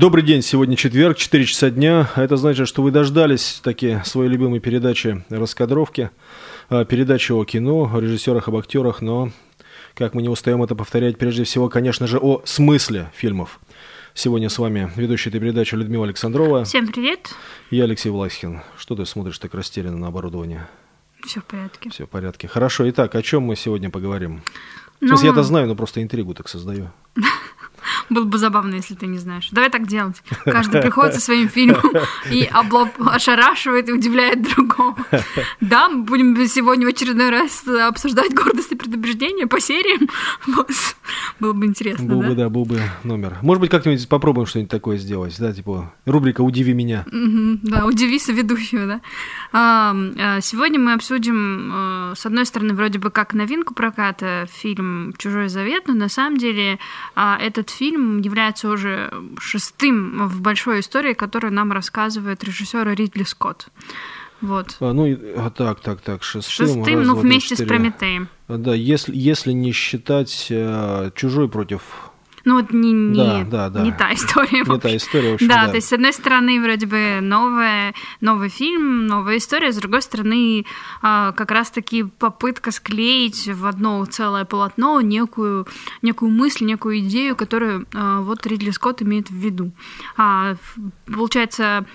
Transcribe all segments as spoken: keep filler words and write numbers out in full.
Добрый день, сегодня четверг, четыре часа дня. Это значит, что вы дождались таки своей любимой передачи «Раскадровки», передачи о кино, о режиссерах, об актерах, но, как мы не устаем это повторять, прежде всего, конечно же, о смысле фильмов. Сегодня с вами ведущая этой передачи Людмила Александрова. Всем привет. И я Алексей Власихин. Что ты смотришь так растерянно на оборудование? Все в порядке. Все в порядке. Хорошо. Итак, о чем мы сегодня поговорим? Ну... В смысле, я-то знаю, но просто интригу так создаю. Было бы забавно, если ты не знаешь. Давай так делать. Каждый приходит со своим фильмом и облап... ошарашивает и удивляет другого. Да, мы будем сегодня в очередной раз обсуждать «Гордость и предубеждение» по сериям. Вот. Было бы интересно, был да? бы, да, был бы номер. Может быть, как-нибудь попробуем что-нибудь такое сделать, да, типа рубрика «Удиви меня». Mm-hmm, да, удиви соведущего, да. А, а, сегодня мы обсудим, а, с одной стороны, вроде бы как новинку проката, фильм «Чужой завет», но на самом деле а, этот фильм является уже шестым в большой истории, которую нам рассказывает режиссер Ридли Скотт. Вот. А, ну, а, так, так, так, шестым. Шестым, раз, ну, два, вместе три, с «Прометеем». А, да, если, если не считать а, «Чужой» против... Ну, вот не, не, да, да, да. не та история. Не та история, в общем, да, да. То есть, с одной стороны, вроде бы новая, новый фильм, новая история, с другой стороны, как раз-таки попытка склеить в одно целое полотно некую, некую мысль, некую идею, которую вот Ридли Скотт имеет в виду. Получается,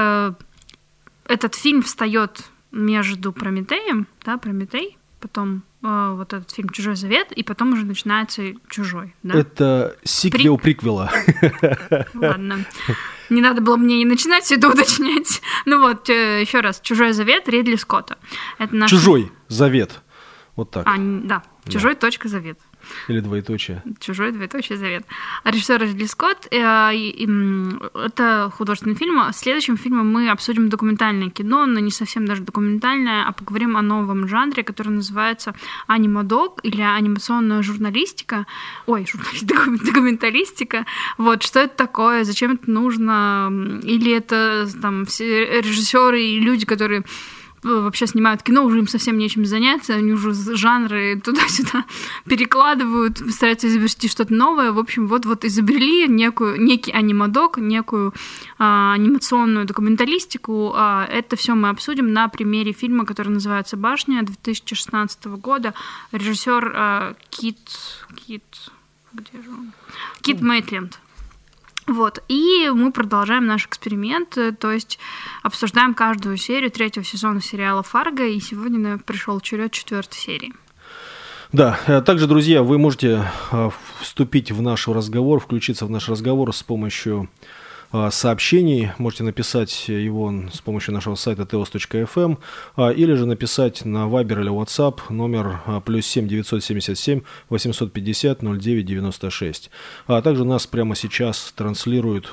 этот фильм встает между «Прометеем», да, «Прометей», потом э, вот этот фильм «Чужой завет», и потом уже начинается «Чужой». Да? Это сиквел При... приквела. Ладно. Не надо было мне и начинать все это уточнять. Ну вот, еще раз, «Чужой завет» Ридли Скотта. Это наш... «Чужой завет». Вот так. А, да, «Чужой да. точка завет». Или двоеточие. «Чужой, двоеточие, завет». Режиссер Ридли Скотт. Э, э, э, это художественный фильм. В следующем фильме мы обсудим документальное кино, но не совсем даже документальное, а поговорим о новом жанре, который называется анимадок или анимационная журналистика. Ой, журналистика, документалистика. Вот, что это такое, зачем это нужно? Или это там все режиссеры и люди, которые вообще снимают кино, уже им совсем нечем заняться, они уже жанры туда-сюда перекладывают, стараются изобрести что-то новое. В общем, вот-вот изобрели некую, некий анимадок, некую а, анимационную документалистику. А, это все мы обсудим на примере фильма, который называется «Башня» две тысячи шестнадцатого года. Режиссер а, Кит... Кит... Где же он? Кит Мейтленд. Вот, и мы продолжаем наш эксперимент, то есть обсуждаем каждую серию третьего сезона сериала «Фарго», и сегодня пришел черед четвертой серии. Да, также, друзья, вы можете вступить в наш разговор, включиться в наш разговор с помощью сообщений. Можете написать его с помощью нашего сайта теос точка эф эм или же написать на Viber или WhatsApp номер плюс семь девятьсот семьдесят семь восемьсот пятьдесят ноль девять девяносто шесть. А также нас прямо сейчас транслируют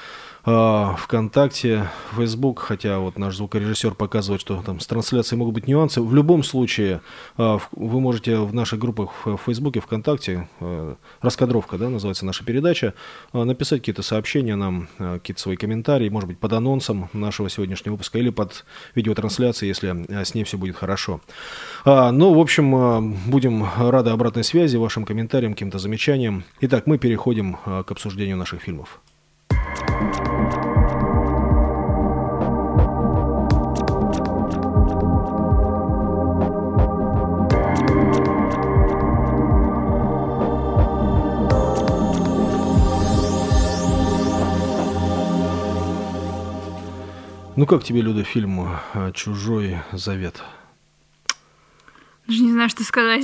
ВКонтакте, Facebook, хотя вот наш звукорежиссер показывает, что там с трансляцией могут быть нюансы. В любом случае, вы можете в наших группах в Фейсбуке, ВКонтакте, «Раскадровка», да, называется наша передача, написать какие-то сообщения нам, какие-то свои комментарии, может быть, под анонсом нашего сегодняшнего выпуска или под видеотрансляцией, если с ней все будет хорошо. Ну, в общем, будем рады обратной связи, вашим комментариям, каким-то замечаниям. Итак, мы переходим к обсуждению наших фильмов. Ну как тебе, Люда, фильм «Чужой завет»? Даже не знаю, что сказать.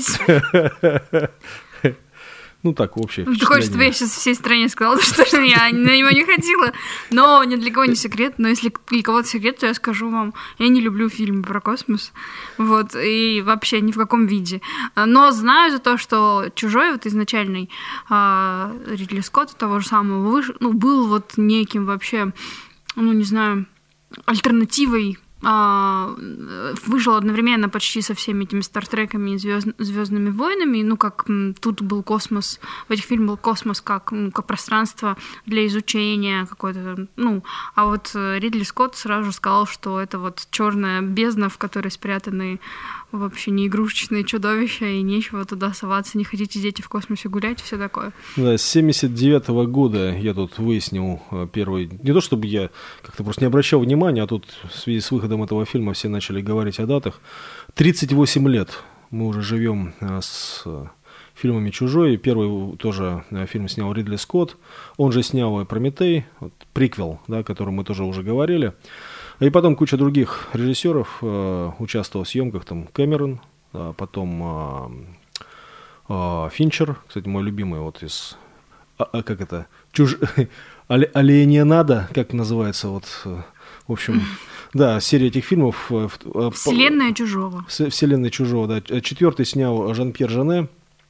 Ну так, общее впечатление. Ты хочешь, чтобы я сейчас всей стране сказала, что я на него не ходила? Но ни для кого не секрет. Но если для кого-то секрет, то я скажу вам, я не люблю фильмы про космос. Вот, и вообще ни в каком виде. Но знаю за то, что «Чужой», вот изначальный Ридли Скотта, того же самого, выш... ну, был вот неким вообще, ну не знаю, альтернативой вышел одновременно почти со всеми этими Стартреками и звезд, Звездными войнами. Ну, как тут был космос, в этих фильмах был космос как, ну, как пространство для изучения какое-то. Ну, а вот Ридли Скотт сразу же сказал, что это вот черная бездна, в которой спрятаны вообще не игрушечные чудовища, и нечего туда соваться, не хотите дети в космосе гулять, все такое. Да, с семьдесят девятого года я тут выяснил первый... Не то чтобы я как-то просто не обращал внимания, а тут в связи с выходом этого фильма все начали говорить о датах. тридцать восемь лет мы уже живем с фильмами «Чужой». Первый тоже фильм снял Ридли Скотт. Он же снял и «Прометей», вот, приквел, да, о котором мы тоже уже говорили. И потом куча других режиссеров э, участвовал в съемках, там Кэмерон, а потом э, э, Финчер, кстати, мой любимый вот из, а, а, как это, Чуж... Алиенада, как называется, вот, э, в общем, да, серия этих фильмов. Э, э, Вселенная Чужого. Вселенная Чужого, да. Четвертый снял Жан-Пьер Жане.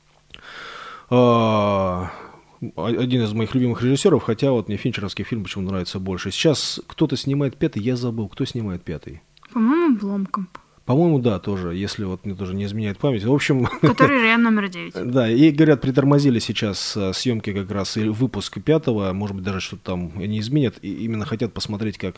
Э, Один из моих любимых режиссеров, хотя вот мне финчеровский фильм почему-то нравится больше. Сейчас кто-то снимает пятый, я забыл, кто снимает пятый. По-моему, Бломкамп. По-моему, да, тоже, если вот мне тоже не изменяет память. В общем... Который Риан номер девять. Да, и, говорят, притормозили сейчас съемки как раз и выпуск пятого, может быть, даже что-то там не изменят, и именно хотят посмотреть, как,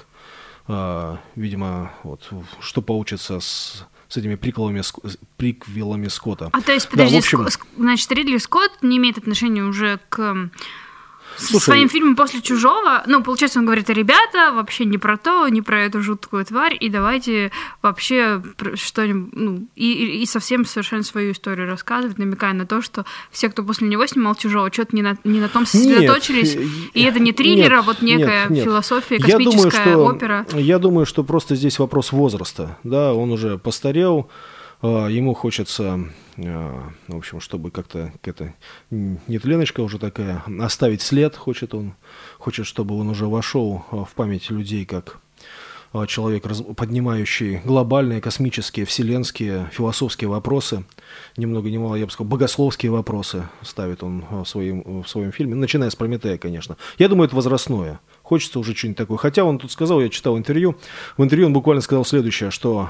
видимо, вот, что получится с... с этими приквелами, приквелами Скотта. А то есть, подожди, да, общем... значит, Ридли Скотт не имеет отношения уже к Слушай, своим фильмом «После чужого». Ну, получается, он говорит: ребята, вообще не про то, не про эту жуткую тварь, и давайте вообще что-нибудь... Ну, и, и совсем совершенно свою историю рассказывать, намекая на то, что все, кто после него снимал «Чужого», что-то не на, не на том сосредоточились, нет, и это не триллер, нет, а вот некая нет, нет. философия, космическая я думаю, что, опера. Я думаю, что просто здесь вопрос возраста. Да, он уже постарел, ему хочется, в общем, чтобы как-то это нетленочка уже такая, оставить след хочет он, хочет, чтобы он уже вошел в память людей как человек, поднимающий глобальные, космические, вселенские, философские вопросы, ни много ни мало, я бы сказал, богословские вопросы ставит он в своем, в своем фильме, начиная с «Прометея», конечно. Я думаю, это возрастное. Хочется уже что-нибудь такое. Хотя он тут сказал, я читал интервью, в интервью он буквально сказал следующее, что...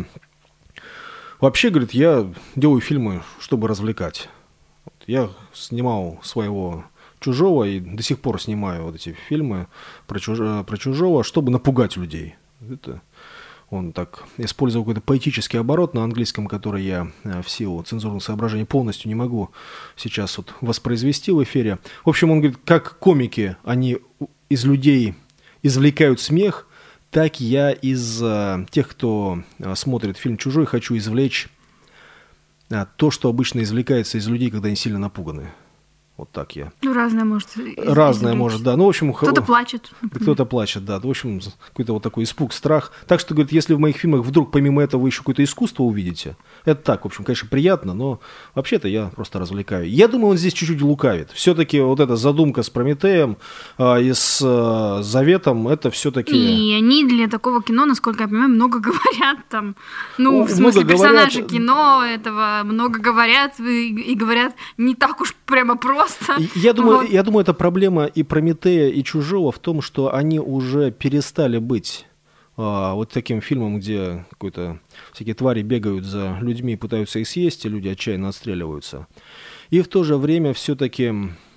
Вообще, говорит, я делаю фильмы, чтобы развлекать. Вот, я снимал своего «Чужого» и до сих пор снимаю вот эти фильмы про, чуж... про «Чужого», чтобы напугать людей. Это он так использовал какой-то поэтический оборот на английском, который я в силу цензурных соображений полностью не могу сейчас вот воспроизвести в эфире. В общем, он говорит, как комики, они из людей извлекают смех, так я из а, тех, кто а, смотрит фильм «Чужой», хочу извлечь а, то, что обычно извлекается из людей, когда они сильно напуганы. Вот так я. Ну, разное может. Разное извлечь. Может, да. Ну, в общем, кто-то х... плачет. Например. Кто-то плачет, да. В общем, какой-то вот такой испуг, страх. Так что, говорит, если в моих фильмах вдруг помимо этого вы еще какое-то искусство увидите, это так, в общем, конечно, приятно, но вообще-то я просто развлекаю. Я думаю, он здесь чуть-чуть лукавит. Все-таки вот эта задумка с «Прометеем» а, и с а, «Заветом», это все-таки... И они для такого кино, насколько я понимаю, много говорят там. Ну, ну в смысле, персонажи говорят... кино этого много говорят и, и говорят не так уж прямо просто. Я думаю, вот. я думаю, это проблема и «Прометея», и «Чужого» в том, что они уже перестали быть а, вот таким фильмом, где какой-то всякие твари бегают за людьми и пытаются их съесть, и люди отчаянно отстреливаются. И в то же время все-таки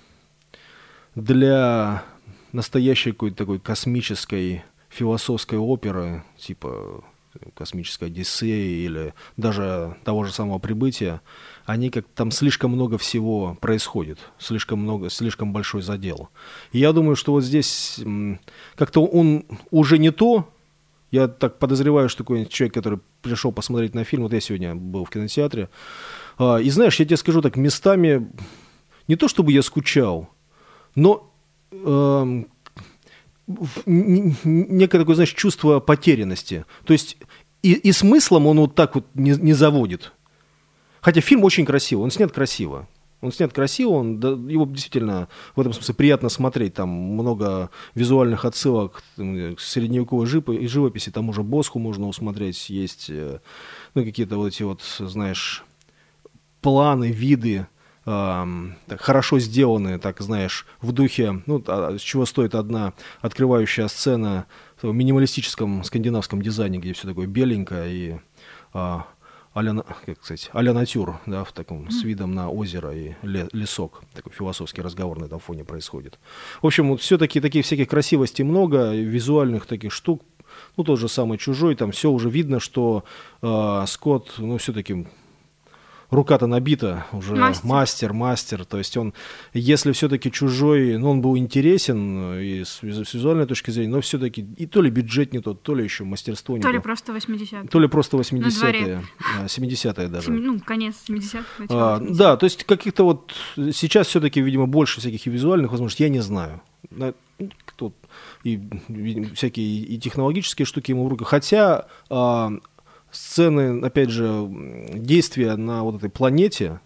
для настоящей какой-то такой космической философской оперы, типа «Космическая Одиссея» или даже того же самого «Прибытия», они как там слишком много всего происходит, слишком много, слишком большой задел. И я думаю, что вот здесь как-то он уже не то. Я так подозреваю, что такой человек, который пришел посмотреть на фильм, вот я сегодня был в кинотеатре, и знаешь, я тебе скажу так, местами не то чтобы я скучал, но э, некое такое, знаешь, чувство потерянности. То есть и, и смыслом он вот так вот не, не заводит. Хотя фильм очень красивый, он снят красиво. Он снят красиво, он, да, его действительно в этом смысле приятно смотреть. Там много визуальных отсылок там, к средневековой живописи, там уже Босху можно усмотреть. Есть ну, какие-то вот эти вот, знаешь, планы, виды так, хорошо сделаны, так знаешь, в духе, ну, с чего стоит одна открывающая сцена в минималистическом скандинавском дизайне, где все такое беленькое и а, а-ля, как сказать, а-ля натюр, да, в таком, с видом на озеро и лесок, такой философский разговор на этом фоне происходит. В общем, вот все-таки таких всяких красивостей много, визуальных таких штук, ну, тот же самый «Чужой», там все уже видно, что э, Скотт, ну, все-таки рука-то набита, уже мастер. мастер, мастер, то есть он, если все-таки «Чужой», ну, он был интересен и с, с визуальной точки зрения, но все-таки и то ли бюджет не тот, то ли еще мастерство не то. То ли просто восьмидесятые. То ли просто восьмидесятые, семидесятые даже. Сем, ну, конец семидесятых, а, да, то есть каких-то вот, сейчас все-таки, видимо, больше всяких и визуальных возможностей, я не знаю. Кто, и, и всякие и технологические штуки ему в руках, хотя... А, сцены, опять же, действия на вот этой планете,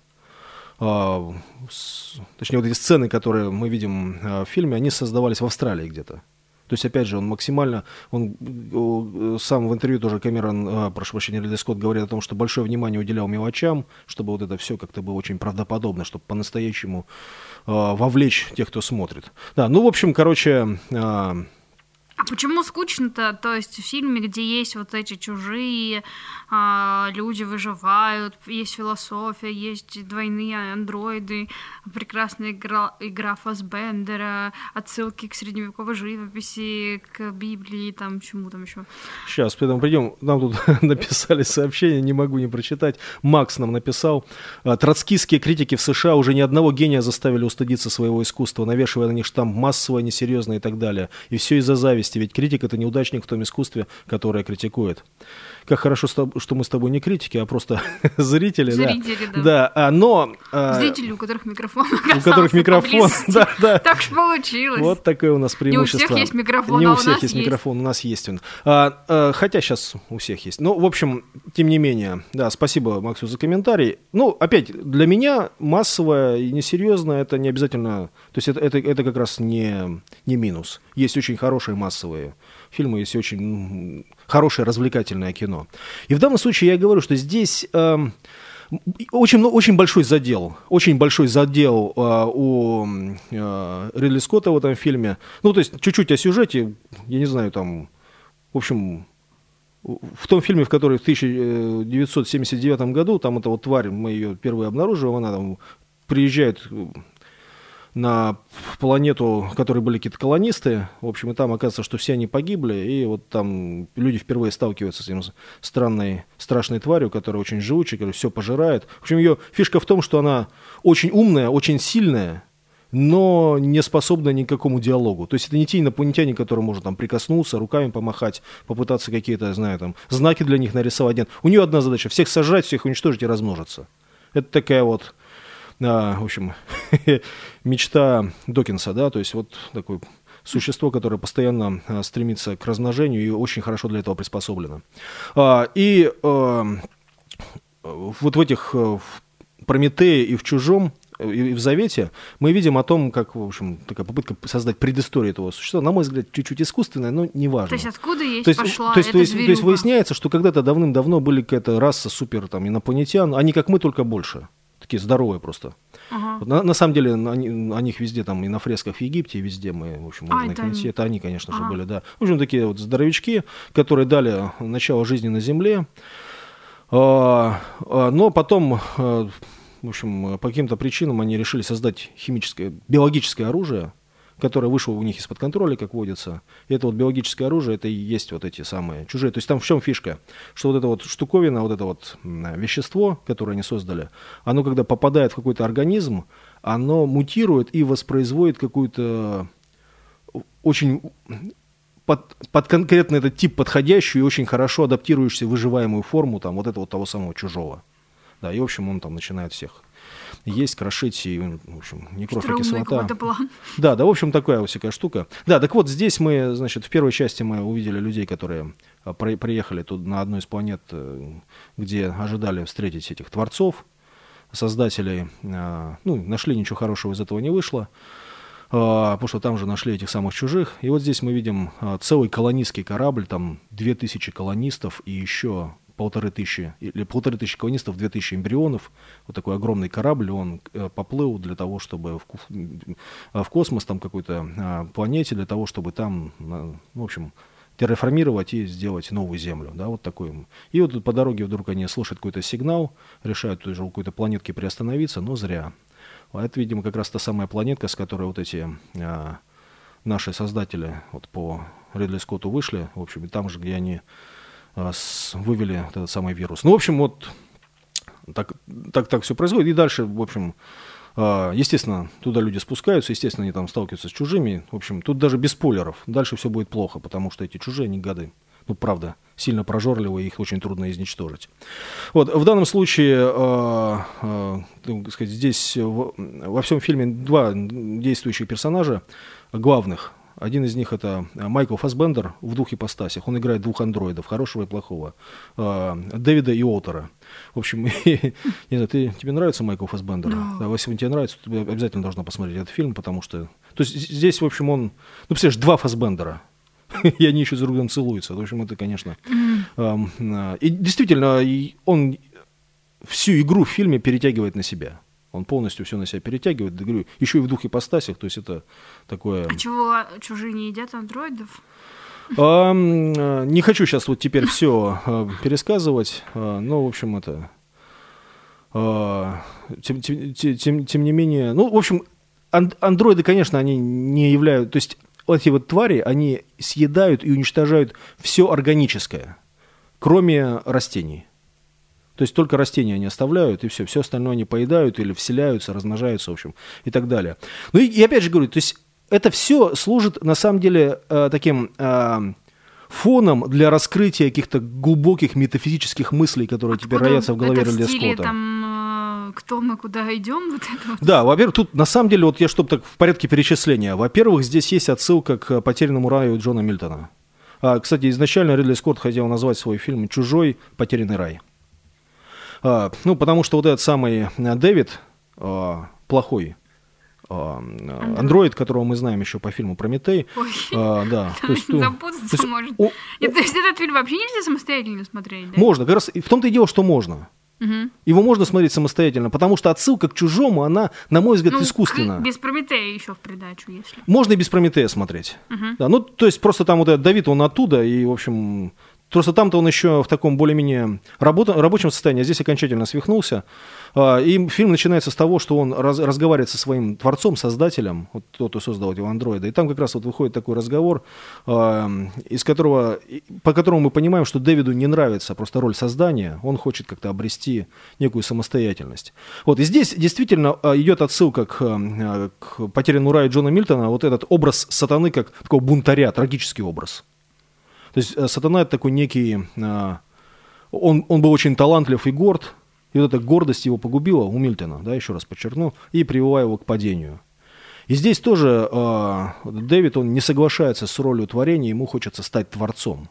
э, с, точнее, вот эти сцены, которые мы видим э, в фильме, они создавались в Австралии где-то. То есть, опять же, он максимально, он э, сам в интервью тоже Кэмерон, э, прошу прощения, Ридли Скотт говорит о том, что большое внимание уделял мелочам, чтобы вот это все как-то было очень правдоподобно, чтобы по-настоящему э, вовлечь тех, кто смотрит. Да, ну, в общем, короче... Э, А почему скучно-то? То есть в фильме, где есть вот эти чужие, а, люди выживают, есть философия, есть двойные андроиды, прекрасная игра, игра Фассбендера, отсылки к средневековой живописи, к Библии, там, чему там еще. Сейчас, поэтому придем. Нам тут написали сообщение, не могу не прочитать. Макс нам написал. Троцкистские критики в США уже ни одного гения заставили устыдиться своего искусства, навешивая на них штамп массовое, несерьезное и так далее. И все из-за зависти, ведь критик — это неудачник в том искусстве, которое критикует. Как хорошо, что мы с тобой не критики, а просто зрители. Зрители, да. да. да. Но, зрители, у которых микрофон У которых микрофон, да, да. Так же получилось. Вот такое у нас преимущество. Не у всех есть микрофон, Не а у всех у нас есть есть. микрофон, у нас есть он. А, а, хотя сейчас у всех есть. Ну, в общем, тем не менее, да, спасибо Максу за комментарий. Ну, опять, для меня массовое и несерьезное — это не обязательно... То есть это, это, это как раз не, не минус. Есть очень хорошие массовые фильмы, есть очень ну, хорошее развлекательное кино. И в данном случае я говорю, что здесь э, очень, ну, очень большой задел, очень большой задел э, у э, Ридли Скотта в этом фильме. Ну, то есть чуть-чуть о сюжете, я не знаю, там, в общем... В том фильме, в который в тысяча девятьсот семьдесят девятом году, там эта вот тварь, мы ее впервые обнаруживаем, она там приезжает на планету, в которой были какие-то колонисты, в общем, и там оказывается, что все они погибли, и вот там люди впервые сталкиваются с этим странной, страшной тварью, которая очень живучая, которая все пожирает. В общем, ее фишка в том, что она очень умная, очень сильная, но не способна ни к какому диалогу. То есть это не те инопланетяне, которые можно там прикоснуться, руками помахать, попытаться какие-то, я знаю, там, знаки для них нарисовать. Нет. У нее одна задача — всех сожрать, всех уничтожить и размножиться. Это такая вот, а, в общем, мечта Докинса, да, то есть вот такое существо, которое постоянно а, стремится к размножению и очень хорошо для этого приспособлено. А, и а, вот в этих а, в Прометее и в Чужом, и в Завете мы видим о том, как, в общем, такая попытка создать предысторию этого существа, на мой взгляд, чуть-чуть искусственная, но неважно. То есть откуда есть то есть, пошла то есть, эта то есть, зверюга? То есть выясняется, что когда-то давным-давно были какая-то раса супер там, инопланетян, они как мы, только больше. Такие здоровые просто. Ага. Вот, на, на самом деле они, о них везде там и на фресках в Египте, и везде мы, в общем, можно а, их найти. они. Это они, конечно ага. же, были, да. В общем, такие вот здоровячки, которые дали начало жизни на Земле, а, а, но потом... А, в общем, по каким-то причинам они решили создать химическое, биологическое оружие, которое вышло у них из-под контроля, как водится. И это вот биологическое оружие, это и есть вот эти самые чужие. То есть там в чем фишка? Что вот эта вот штуковина, вот это вот вещество, которое они создали, оно когда попадает в какой-то организм, оно мутирует и воспроизводит какую-то очень... Под, под конкретно этот тип подходящую и очень хорошо адаптирующуюся выживаемую форму там, вот этого того самого чужого. Да, и, в общем, он там начинает всех есть, крошить, и, в общем, не кровь, а кислота. Да, да, в общем, такая вот всякая штука. Да, так вот, здесь мы, значит, в первой части мы увидели людей, которые при, приехали тут на одну из планет, где ожидали встретить этих творцов, создателей. Ну, нашли, ничего хорошего из этого не вышло, потому что там же нашли этих самых чужих. И вот здесь мы видим целый колонистский корабль, там две тысячи колонистов и еще полторы тысячи, или полторы тысячи колонистов, две тысячи эмбрионов. Вот такой огромный корабль, он поплыл для того, чтобы в, в космос, там какой-то планете, для того, чтобы там, в общем, терраформировать и сделать новую Землю. Да, вот такой. И вот по дороге вдруг они слышат какой-то сигнал, решают тоже у какой-то планетки приостановиться, но зря. А это, видимо, как раз та самая планетка, с которой вот эти а, наши создатели вот по Ридли Скотту вышли, в общем, и там же, где они а, с, вывели этот самый вирус. Ну, в общем, вот так, так, так все происходит. И дальше, в общем, а, естественно, туда люди спускаются, естественно, они там сталкиваются с чужими. В общем, тут даже без спойлеров. Дальше все будет плохо, потому что эти чужие, они гады. Ну, правда, сильно прожорливые, их очень трудно изничтожить. Вот, в данном случае, э, э, так сказать, здесь в, во всем фильме два действующих персонажа главных. Один из них это Майкл Фассбендер в двух ипостасях. Он играет двух андроидов, хорошего и плохого. Э, Дэвида и Уолтера. В общем, не знаю, ты, тебе нравится Майкл Фассбендер? No. Да, если тебе нравится, то ты обязательно должна посмотреть этот фильм, потому что... То есть здесь, в общем, он... Ну, представляешь, два Фассбендера. И они еще с другом целуются. В общем, это, конечно... Mm. Э, и действительно, он всю игру в фильме перетягивает на себя. Он полностью все на себя перетягивает. Я говорю, еще и в двух ипостасях. То есть это такое... А чего чужие не едят андроидов? А, не хочу сейчас вот теперь все а, пересказывать. А, но, в общем, это... А, тем, тем, тем, тем не менее... Ну, в общем, ан- андроиды, конечно, они не являются... То есть эти вот твари, они съедают и уничтожают все органическое, кроме растений. То есть только растения они оставляют, и все, все остальное они поедают или вселяются, размножаются, в общем, и так далее. Ну и, и опять же говорю, то есть это все служит на самом деле э, таким э, фоном для раскрытия каких-то глубоких метафизических мыслей, которые теперь роятся в голове Ридли Скотта. Там, э, кто мы, куда идем, вот это вот. Да, во-первых, тут на самом деле, вот я чтобы так в порядке перечисления, во-первых, здесь есть отсылка к «Потерянному раю» Джона Мильтона. А, кстати, изначально Ридли Скотт хотел назвать свой фильм «Чужой. Потерянный рай». А, ну, потому что вот этот самый Дэвид, а, плохой а, андроид, которого мы знаем еще по фильму «Прометей». Ой, а, да, то есть, запутаться то есть, может. О, И, то есть этот фильм вообще нельзя самостоятельно смотреть, да? Можно, как раз в том-то и дело, что можно. Угу. Его можно смотреть самостоятельно, потому что отсылка к «Чужому», она, на мой взгляд, ну, искусственна. Без «Прометея» еще в придачу, если. Можно и без «Прометея» смотреть. Угу. Да, ну, то есть просто там вот этот Давид, он оттуда, и, в общем... Просто там-то он еще в таком более-менее работа, рабочем состоянии, а здесь окончательно свихнулся. И фильм начинается с того, что он раз, разговаривает со своим творцом, создателем, вот тот, кто создал этого андроида. И там как раз вот выходит такой разговор, из которого, по которому мы понимаем, что Дэвиду не нравится просто роль создания, он хочет как-то обрести некую самостоятельность. Вот, и здесь действительно идет отсылка к, к «Потерянному раю» Джона Мильтона, вот этот образ сатаны как такого бунтаря, трагический образ. То есть сатана — это такой некий... Он, он был очень талантлив и горд, и вот эта гордость его погубила у Мильтона, да, еще раз подчеркну, и привела его к падению. И здесь тоже э, Дэвид, он не соглашается с ролью творения, ему хочется стать творцом.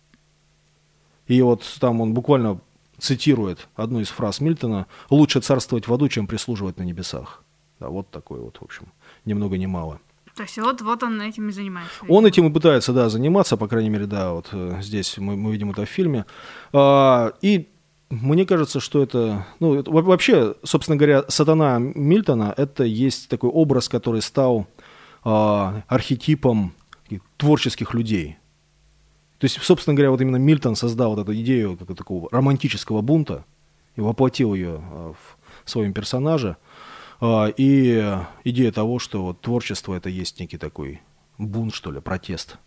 И вот там он буквально цитирует одну из фраз Мильтона: «Лучше царствовать в аду, чем прислуживать на небесах». Да, вот такой вот, в общем, ни много ни мало. То есть вот, вот он этим и занимается. Он этим и пытается, да, заниматься, по крайней мере, да, вот э, здесь мы, мы видим это в фильме. А, и мне кажется, что это, ну, это, вообще, собственно говоря, сатана Мильтона — это есть такой образ, который стал а, архетипом творческих людей. То есть, собственно говоря, вот именно Мильтон создал вот эту идею как, такого романтического бунта и воплотил ее а, в своем персонаже. И идея того, что вот творчество — это есть некий такой бунт, что ли, протест.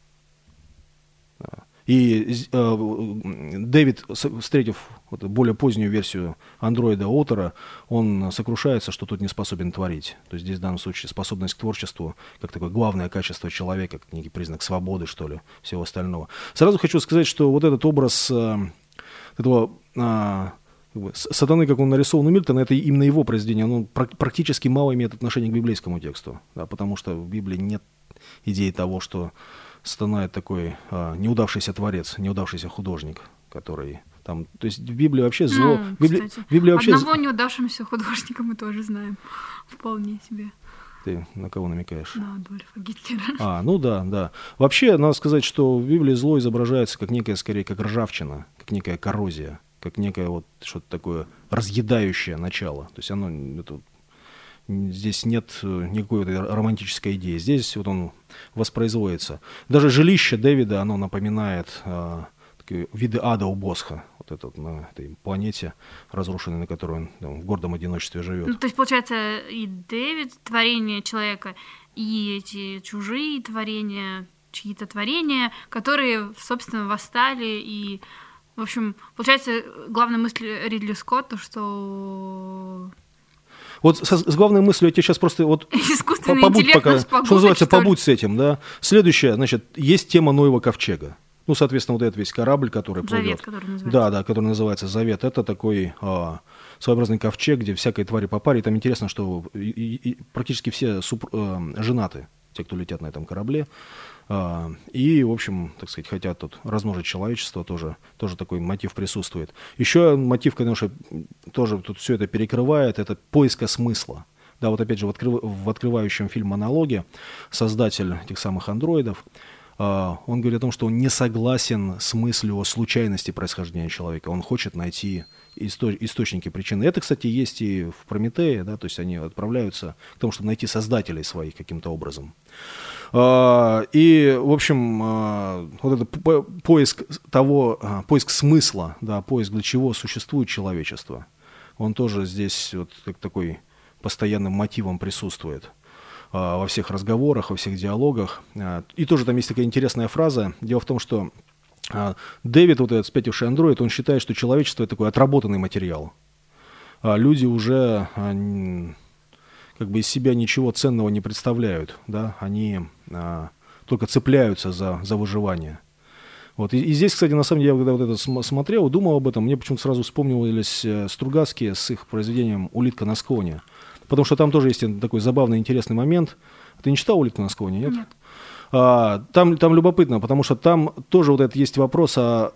И э, Дэвид, встретив вот более позднюю версию андроида Уолтера, он сокрушается, что тут не способен творить. То есть здесь в данном случае способность к творчеству как такое главное качество человека, как некий признак свободы, что ли, всего остального. Сразу хочу сказать, что вот этот образ э, этого... Э, сатаны, как он нарисован у Мильтона, это именно его произведение. Оно практически мало имеет отношения к библейскому тексту, да, потому что в Библии нет идеи того, что сатана — это такой а, неудавшийся творец, неудавшийся художник, который там... То есть в Библии вообще зло... Ну, Библи... кстати, Библия вообще... одного неудавшимся художника мы тоже знаем. Вполне себе. Ты на кого намекаешь? На Адольфа Гитлера. А, ну да, да. Вообще, надо сказать, что в Библии зло изображается как некая, скорее, как ржавчина, как некая коррозия, как некое вот что-то такое разъедающее начало. То есть оно, это, здесь нет никакой вот романтической идеи. Здесь вот он воспроизводится. Даже жилище Дэвида, оно напоминает а, такие виды ада у Босха. Вот этот на этой планете разрушенной, на которой он там, в гордом одиночестве живет. Ну, то есть, получается, и Дэвид, творение человека, и эти чужие творения, чьи-то творения, которые, собственно, восстали. И, в общем, получается, главная мысль Ридли Скотта, что... Вот с, с главной мыслью я тебе сейчас просто вот искусственный побудь интеллект пока, нас погубит, что называется, что ли? побудь с этим, да. Следующее, значит, есть тема Ноева ковчега. Ну, соответственно, вот этот весь корабль, который плывет. Завет, который называется. Да, да, который называется Завет. Это такой а, своеобразный ковчег, где всякой твари по паре. И там интересно, что и, и, и практически все супр, а, женаты, те, кто летят на этом корабле. А, и, в общем, так сказать, хотят тут размножить человечество, тоже, тоже такой мотив присутствует. Еще мотив, конечно, тоже тут все это перекрывает, это поиска смысла. Да, вот опять же, в, открыв... в открывающем фильм монологе создатель этих самых андроидов, он говорит о том, что он не согласен с мыслью о случайности происхождения человека. Он хочет найти исто- источники причины. Это, кстати, есть и в Прометее, да, то есть они отправляются к тому, чтобы найти создателей своих каким-то образом. И, в общем, вот этот поиск того, поиск смысла, да, поиск, для чего существует человечество, он тоже здесь вот как такой постоянным мотивом присутствует во всех разговорах, во всех диалогах. И тоже там есть такая интересная фраза. Дело в том, что Дэвид, вот этот спятивший андроид, он считает, что человечество — это такой отработанный материал. Люди уже как бы из себя ничего ценного не представляют, да? Они только цепляются за, за выживание. Вот. И, и здесь, кстати, на самом деле, я когда вот это смотрел, думал об этом, мне почему-то сразу вспомнились Стругацкие с их произведением «Улитка на склоне». Потому что там тоже есть такой забавный, интересный момент. Ты не читал «Улитку на склоне», нет? Нет. А, там, там любопытно, потому что там тоже вот этот есть вопрос, а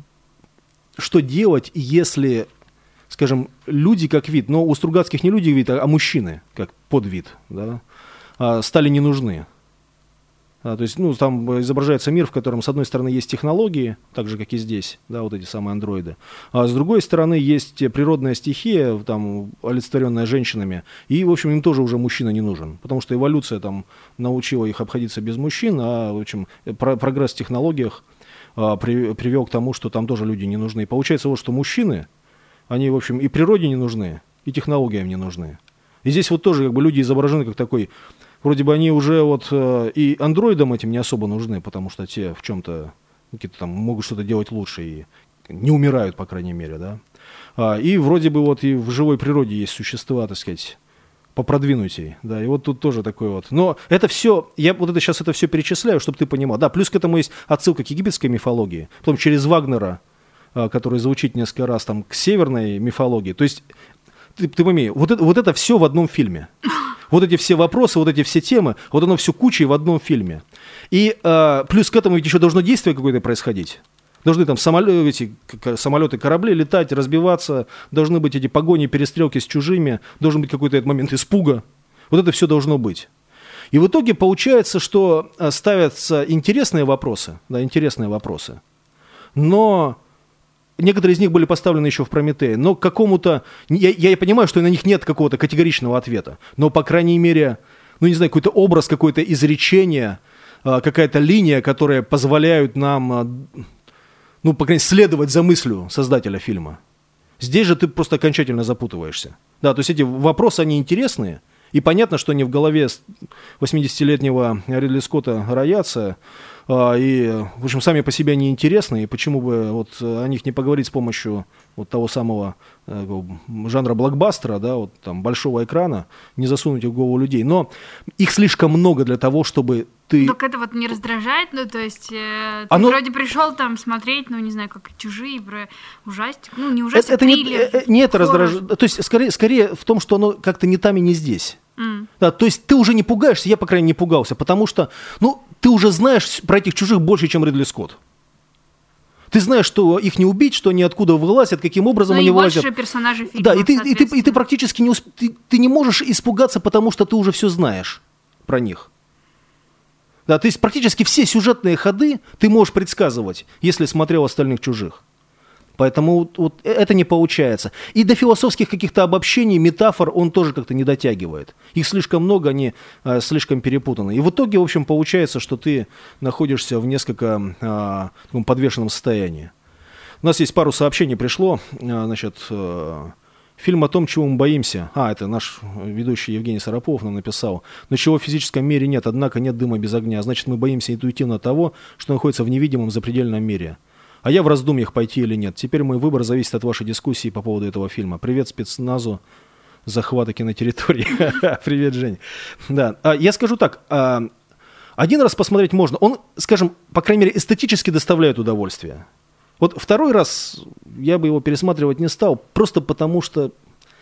что делать, если, скажем, люди как вид, но у Стругацких не люди вид, а, а мужчины как подвид, да, а, стали не нужны. А, то есть, ну, там изображается мир, в котором, с одной стороны, есть технологии, так же, как и здесь, да, вот эти самые андроиды, а с другой стороны, есть природная стихия, там, олицетворенная женщинами, и, в общем, им тоже уже мужчина не нужен, потому что эволюция там научила их обходиться без мужчин, а, в общем, про- прогресс в технологиях а, при- привел к тому, что там тоже люди не нужны. И получается вот, что мужчины, они, в общем, и природе не нужны, и технологиям не нужны. И здесь вот тоже как бы люди изображены как такой... Вроде бы они уже вот э, и андроидам этим не особо нужны, потому что те в чем-то какие-то там могут что-то делать лучше и не умирают, по крайней мере, да. А, и вроде бы вот и в живой природе есть существа, так сказать, попродвинутей, да, и вот тут тоже такой вот. Но это все, я вот это сейчас это все перечисляю, чтобы ты понимал. Да, плюс к этому есть отсылка к египетской мифологии, потом через Вагнера, а, который звучит несколько раз, там, к северной мифологии. То есть, ты, ты пойми, вот это, вот это все в одном фильме. Вот эти все вопросы, вот эти все темы, вот оно все кучей в одном фильме. И э, плюс к этому ведь еще должно действие какое-то происходить. Должны там самолеты, эти, самолеты, корабли летать, разбиваться, должны быть эти погони, перестрелки с чужими, должен быть какой-то этот момент испуга. Вот это все должно быть. И в итоге получается, что ставятся интересные вопросы, да, интересные вопросы, но... Некоторые из них были поставлены еще в Прометее, но к какому-то... Я, я понимаю, что на них нет какого-то категоричного ответа, но, по крайней мере, ну, не знаю, какой-то образ, какое-то изречение, какая-то линия, которая позволяют нам, ну, по крайней мере, следовать за мыслью создателя фильма. Здесь же ты просто окончательно запутываешься. Да, то есть эти вопросы, они интересные, и понятно, что они в голове восьмидесятилетнего Ридли Скотта роятся, и, в общем, сами по себе они интересны, и почему бы вот о них не поговорить с помощью вот того самого э, жанра блокбастера, да, вот там большого экрана, не засунуть их в голову людей. Но их слишком много для того, чтобы ты... Так это вот не раздражает, ну, то есть э, ты Оно... вроде пришел там смотреть, ну, не знаю, как «Чужие», про ужастик, ну, не ужастик, это, триллер. Это не, не это раздражает, то есть скорее, скорее в том, что оно как-то не там и не здесь. Mm. Да, то есть ты уже не пугаешься, я, по крайней мере, не пугался, потому что, ну, ты уже знаешь про этих чужих больше, чем Ридли Скотт. Ты знаешь, что их не убить, что они откуда вылазят, каким образом Но они и вылазят. больше персонажей фильма, да, и ты, и, ты, и ты практически не, усп... ты, ты не можешь испугаться, потому что ты уже все знаешь про них. Да, то есть практически все сюжетные ходы ты можешь предсказывать, если смотрел остальных «Чужих». Поэтому вот, вот это не получается. И до философских каких-то обобщений, метафор он тоже как-то не дотягивает. Их слишком много, они а, слишком перепутаны. И в итоге, в общем, получается, что ты находишься в несколько а, таком подвешенном состоянии. У нас есть пару сообщений пришло. А, значит, а, фильм о том, чего мы боимся. А, это наш ведущий Евгений Сарапов нам написал. Но чего в физическом мире нет, однако нет дыма без огня. Значит, мы боимся интуитивно того, что находится в невидимом запредельном мире. А я в раздумьях, пойти или нет. Теперь мой выбор зависит от вашей дискуссии по поводу этого фильма. Привет спецназу захвата кинотерритории. Привет, Жень. Да, я скажу так. Один раз посмотреть можно. Он, скажем, по крайней мере, эстетически доставляет удовольствие. Вот второй раз я бы его пересматривать не стал, просто потому что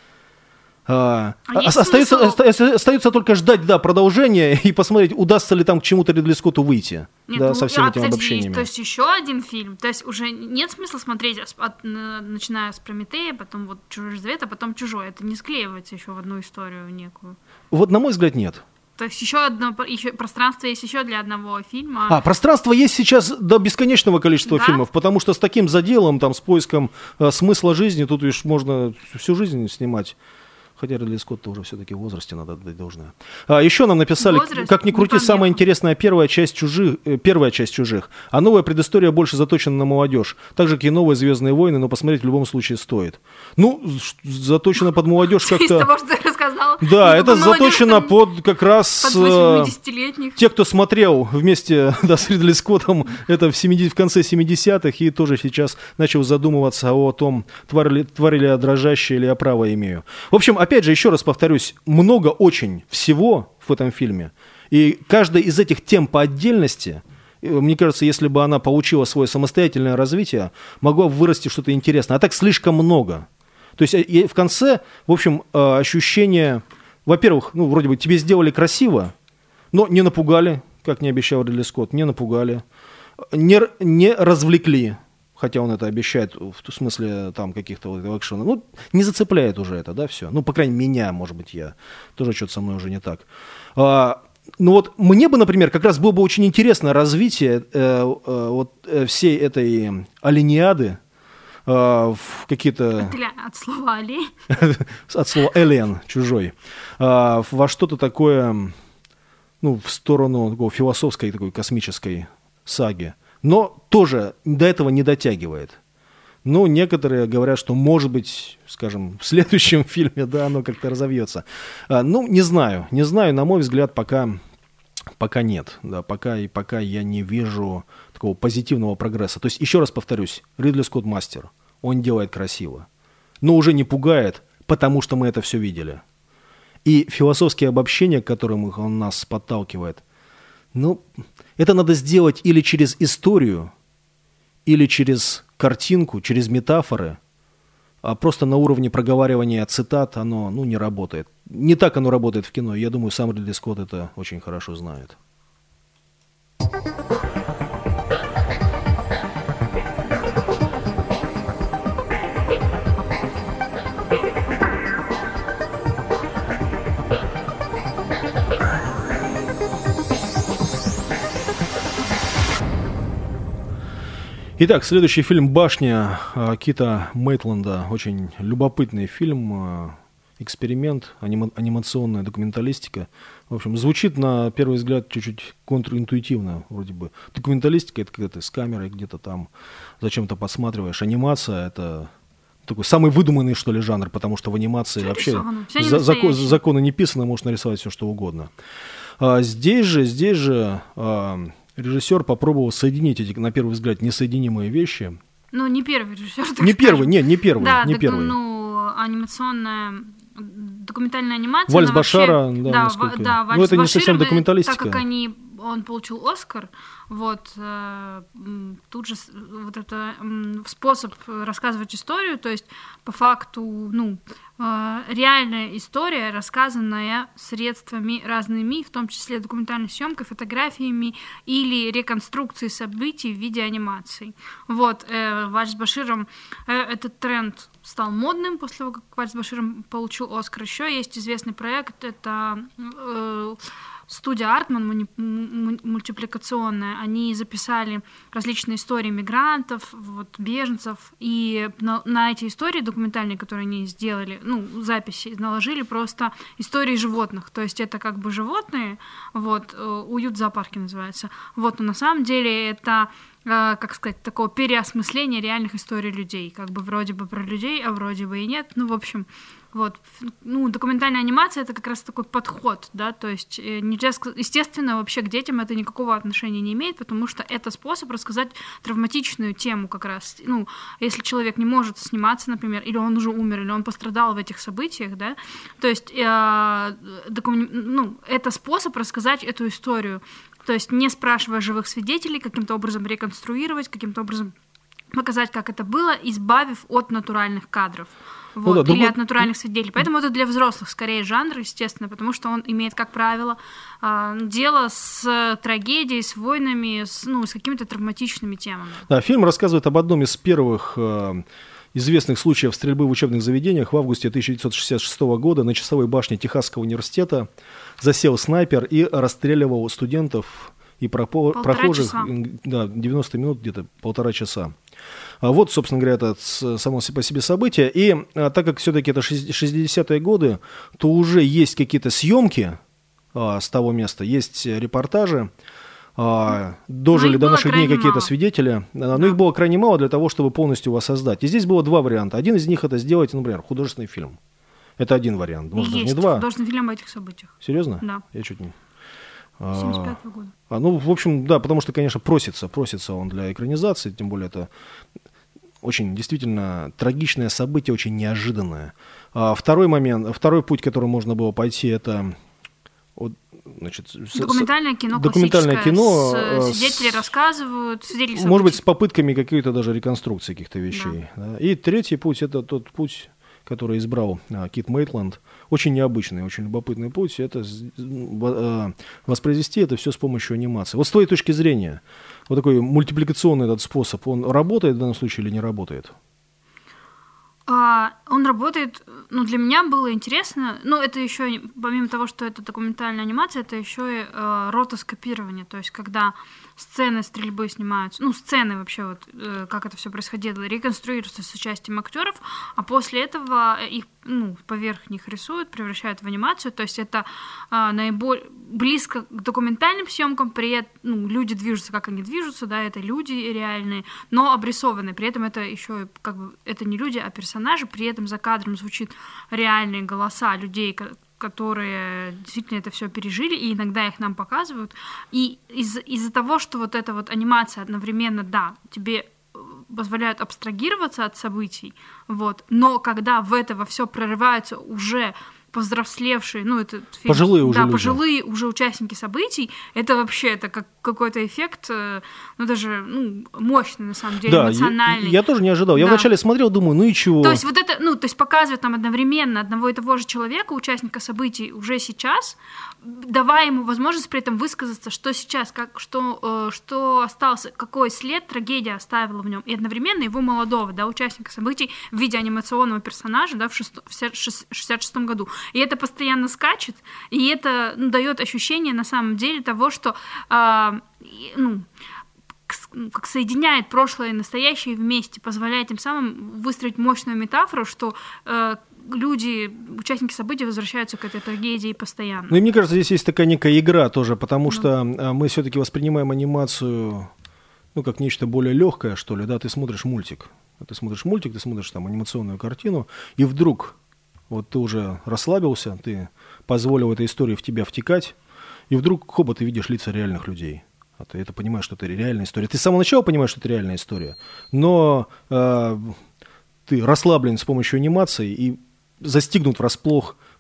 А, а остается, остается, остается только ждать, да, продолжения и посмотреть, удастся ли там к чему-то Ридли Скотту выйти. Нет, да, ну, со всеми а, этими кстати, обобщениями. То есть еще один фильм. То есть уже нет смысла смотреть, от, начиная с «Прометея», потом вот «Чужой завет», а потом «Чужой». Это не склеивается еще в одну историю некую. Вот, на мой взгляд, нет. То есть еще одно еще, пространство есть еще для одного фильма. А, пространство есть сейчас до бесконечного количества да? фильмов, потому что с таким заделом, там, с поиском э, смысла жизни, тут уж можно всю жизнь снимать. Хотя Ридли Скотт уже все-таки в возрасте, надо отдать должное. А, еще нам написали, Возраст? как ни крути, Не самая интересная первая часть «Чужих», э, первая часть «Чужих», а новая предыстория больше заточена на молодежь. Так же, как и новые «Звездные войны», но посмотреть в любом случае стоит. Ну, заточена под молодежь как-то... Из того, что ты рассказал. Да, это заточено под как раз... Под восьмидесятилетних. Те, кто смотрел вместе да, с Ридли Скоттом это в, семидесятых, в конце семидесятых и тоже сейчас начал задумываться о том, тварь ли, тварь ли я дрожащая или я право имею. В общем, опять же, еще раз повторюсь, много очень всего в этом фильме. И каждая из этих тем по отдельности, мне кажется, если бы она получила свое самостоятельное развитие, могла вырасти что-то интересное. А так слишком много. То есть в конце, в общем, ощущение... Во-первых, ну, вроде бы тебе сделали красиво, но не напугали, как не обещал Ридли Скотт, не напугали, не, не развлекли, хотя он это обещает в смысле там каких-то вот экшенов, ну, не зацепляет уже это, да, все. Ну, по крайней мере, меня, может быть, я, тоже что-то со мной уже не так. А, ну вот мне бы, например, как раз было бы очень интересно развитие э, э, вот э, всей этой алиниады, в какие-то... От слова «алей». От слова «alien», чужой. Во что-то такое, ну, в сторону такого философской, такой космической саги. Но тоже до этого не дотягивает. Ну, некоторые говорят, что, может быть, скажем, в следующем фильме, да, оно как-то разовьется. Ну, не знаю. Не знаю, на мой взгляд, пока... Пока нет, да, пока, и пока я не вижу такого позитивного прогресса. То есть, еще раз повторюсь, Ридли Скотт мастер, он делает красиво, но уже не пугает, потому что мы это все видели. И философские обобщения, к которым он нас подталкивает, ну, это надо сделать или через историю, или через картинку, через метафоры, а просто на уровне проговаривания цитат оно, ну, не работает. Не так оно работает в кино. Я думаю, сам Ридли Скотт это очень хорошо знает. Итак, следующий фильм «Башня» Кита Мейтленда. Очень любопытный фильм, эксперимент, анима- анимационная документалистика. В общем, звучит на первый взгляд чуть-чуть контринтуитивно вроде бы. Документалистика — это когда ты с камерой где-то там зачем-то подсматриваешь. Анимация — это такой самый выдуманный, что ли, жанр, потому что в анимации все вообще за- закон, законы не писаны, можешь нарисовать все, что угодно. А здесь же, здесь же... А, режиссер попробовал соединить эти, на первый взгляд, несоединимые вещи. Ну, не первый режиссер. Не скажем. первый, не, не первый. Да, не так, первый. Ну, анимационная, документальная анимация. Вальс Башара, вообще, да, да, насколько... да, Ну, это не совсем документалистика. Так как они он получил Оскар, вот, тут же вот это способ рассказывать историю, то есть по факту, ну, реальная история, рассказанная средствами разными, в том числе документальной съемкой, фотографиями или реконструкцией событий в виде анимаций. Вот, Вальс с Баширом, этот тренд стал модным после того, как Вальс с Баширом получил Оскар. Еще есть известный проект, это студия Артман, мультипликационная, они записали различные истории мигрантов, вот, беженцев, и на, на эти истории документальные, которые они сделали, ну, записи, наложили просто истории животных, то есть это как бы животные, вот, «Уют в зоопарке» называется, вот, но на самом деле это, как сказать, такое переосмысление реальных историй людей, как бы вроде бы про людей, а вроде бы и нет, ну, в общем, вот, ну, документальная анимация — это как раз такой подход, да, то есть нельзя сказать, естественно, вообще к детям это никакого отношения не имеет, потому что это способ рассказать травматичную тему как раз, ну, если человек не может сниматься, например, или он уже умер, или он пострадал в этих событиях, да, то есть, э, докум... ну, это способ рассказать эту историю, то есть не спрашивая живых свидетелей, каким-то образом реконструировать, каким-то образом показать, как это было, избавив от натуральных кадров. Вот, ну, да, или другой... от натуральных свидетелей. Поэтому это для взрослых скорее жанр, естественно, потому что он имеет, как правило, дело с трагедией, с войнами, с, ну, с какими-то травматичными темами. Да, фильм рассказывает об одном из первых э, известных случаев стрельбы в учебных заведениях. В августе тысяча девятьсот шестьдесят шестого года на часовой башне Техасского университета засел снайпер и расстреливал студентов и пропо... прохожих, да, девяносто минут, где-то полтора часа. Вот, собственно говоря, это само по себе событие. И а, так как все-таки это шестидесятые годы, то уже есть какие-то съемки а, с того места, есть репортажи. А, дожили до наших дней какие-то мало. свидетели. Да. Но их было крайне мало для того, чтобы полностью воссоздать. И здесь было два варианта. Один из них — это сделать, например, художественный фильм. Это один вариант. Может, есть даже не два. Художественный фильм об этих событиях. Серьезно? Да. Я чуть не... семьдесят пятого года. А, ну, в общем, да, потому что, конечно, просится, просится он для экранизации, тем более это очень действительно трагичное событие, очень неожиданное. А второй момент, второй путь, который можно было пойти, это вот, значит, документальное кино, документальное кино, с, свидетели с, рассказывают, свидетели событий. Может быть, с попытками какой-то даже реконструкции каких-то вещей. Да. Да. И третий путь — это тот путь, который избрал а, Кит Мейтланд. Очень необычный, очень любопытный путь. Это а, воспроизвести это все с помощью анимации. Вот с твоей точки зрения, вот такой мультипликационный этот способ, он работает в данном случае или не работает? А, он работает, ну, для меня было интересно, ну, это еще, помимо того, что это документальная анимация, это еще и э, ротоскопирование, то есть когда сцены стрельбы снимаются, ну, сцены вообще, вот, э, как это все происходило, реконструируются с участием актеров, а после этого их, ну, поверх них рисуют, превращают в анимацию, то есть это э, наиболее близко к документальным съемкам, при этом, ну, люди движутся, как они движутся, да, это люди реальные, но обрисованные, при этом это еще, как бы, это не люди, а персонажи, при этом за кадром звучат реальные голоса людей, которые действительно это все пережили, и иногда их нам показывают. И из- из-за того, что вот эта вот анимация одновременно, да, тебе позволяют абстрагироваться от событий, вот, но когда в это во все прорываются уже повзрослевшие, ну, это фильм, пожилые уже да, люди. пожилые уже участники событий, это вообще это как какой-то эффект, ну, даже, ну, мощный, на самом деле, да, эмоциональный. Я, я тоже не ожидал. Я да. вначале смотрел, думаю, ну и чего? То есть вот это, ну, то есть показывает нам одновременно одного и того же человека, участника событий уже сейчас, давая ему возможность при этом высказаться, что сейчас, как, что, э, что остался, какой след трагедия оставила в нем, и одновременно его молодого, да, участника событий в виде анимационного персонажа, да, в шестьдесят шестом году. И это постоянно скачет, и это, ну, дает ощущение на самом деле того, что э, ну, как соединяет прошлое и настоящее вместе, позволяя тем самым выстроить мощную метафору, что э, люди, участники событий возвращаются к этой трагедии постоянно. Ну и мне кажется, здесь есть такая некая игра тоже, потому да. что мы все-таки воспринимаем анимацию, ну, как нечто более легкое, что ли, да, ты смотришь мультик, ты смотришь мультик, ты смотришь там анимационную картину, и вдруг вот ты уже расслабился, ты позволил этой истории в тебя втекать, и вдруг, хоба, ты видишь лица реальных людей. А ты это понимаешь, что это реальная история. Ты с самого начала понимаешь, что это реальная история, но э, ты расслаблен с помощью анимации и застигнут врасплох